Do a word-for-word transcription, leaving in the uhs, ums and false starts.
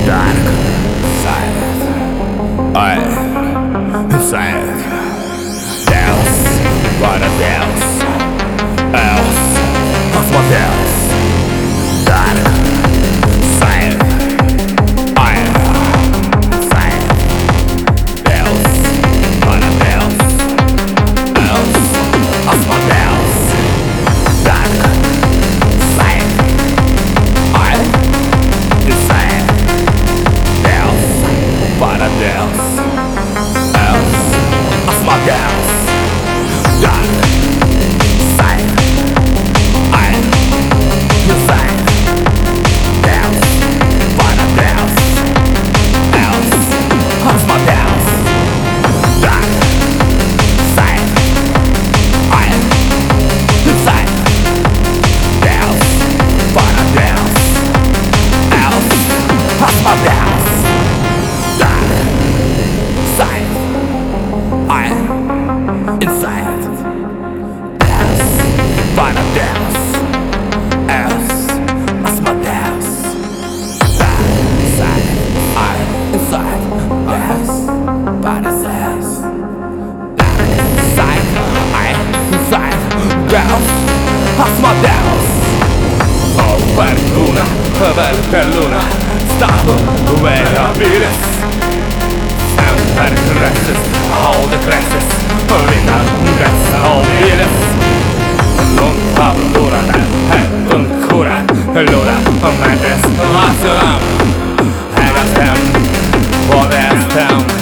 Dark side. I inside. Deus, para Deus. Else, cosmos Deus. Dark side. I inside. Deus, para Deus. Else, cosmos Deus. Dark side. I inside. Deus, para Deus. Else, cosmos Deus. Dark side. I inside. Deus, para Deus. Else, cosmos Deus. Dark side. I inside. Deus, para Deus. Else, cosmos Deus. Dark side. I inside. Deus, para Deus. Else, cosmos Deus. Dark side. I inside. Deus, para Deus. Dark side. I inside. Deus, cosmos Deus. Oh, per luna, per luna, stavo where I feel it. And caresses, all the caresses, without regrets, all feelings. Non paura, è ancora, allora, mentre sto a solam, and I stand, for that stand.